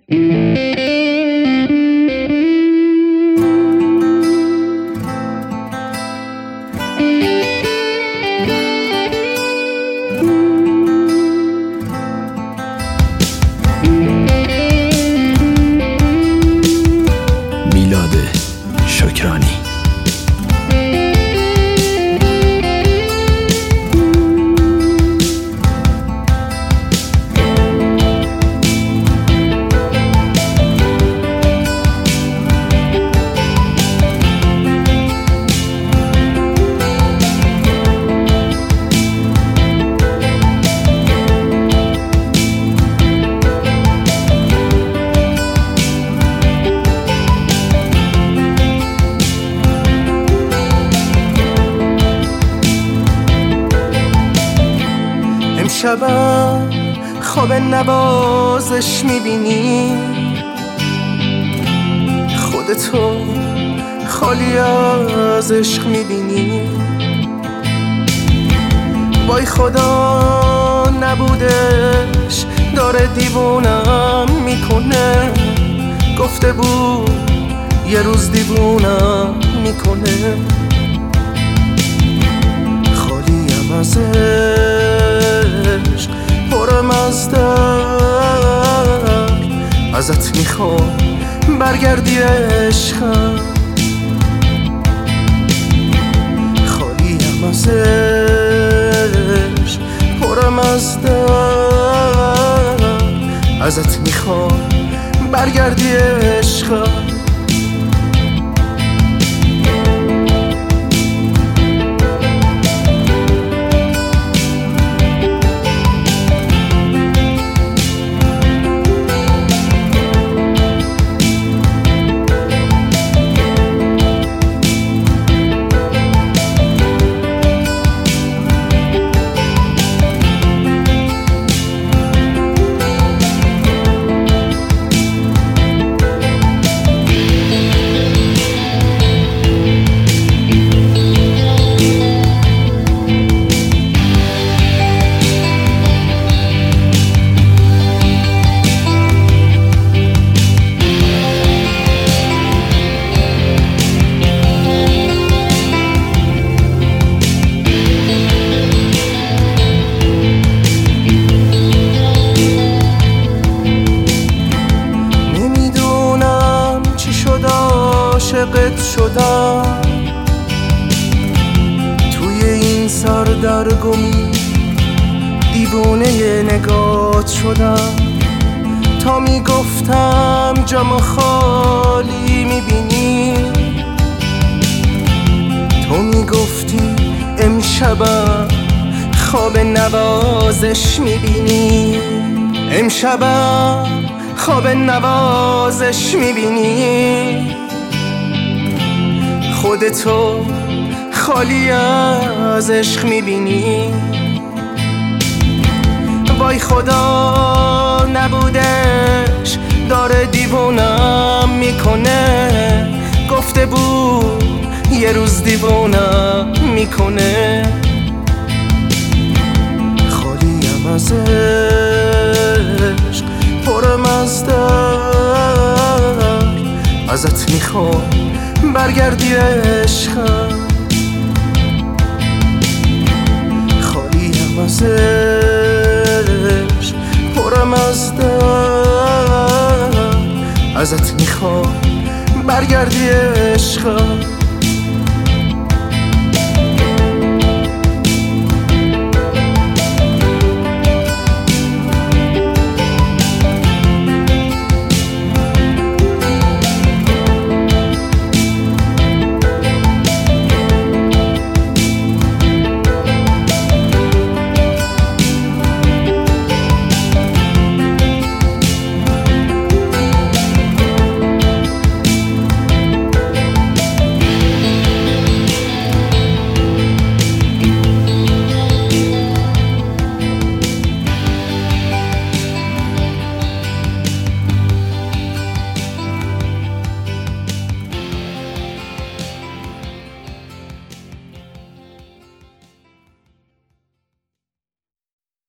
میلاد شکرانی. امشبم خواب نوازش میبینی، خودتو خالی از عشق میبینی. وای خدا نبودش داره دیوونم میکنه، گفته بود یه روز دیوونم میکنه. خالیم از عشق پرم از درد، ازت میخوام برگردی عشقم. خالیم از عشق پرم از درد، ازت میخوام برگردی عشقم. عاشقت شدم، توی این سردرگمی دیوونه نگات شدم. تا میگفتم جام خالی میبینی، تو میگفتی امشبم خواب نوازش میبینی. امشبم خواب نوازش میبینی، خودتو خالی از عشق میبینی. وای خدا نبودش داره دیوونم میکنه، گفته بود یه روز دیوونم میکنه. خالیم از عشق پرم از درد، ازت میخوام برگردی عشقم. خالیم از عشق پرم از درد، ازت میخوام برگردی عشقم.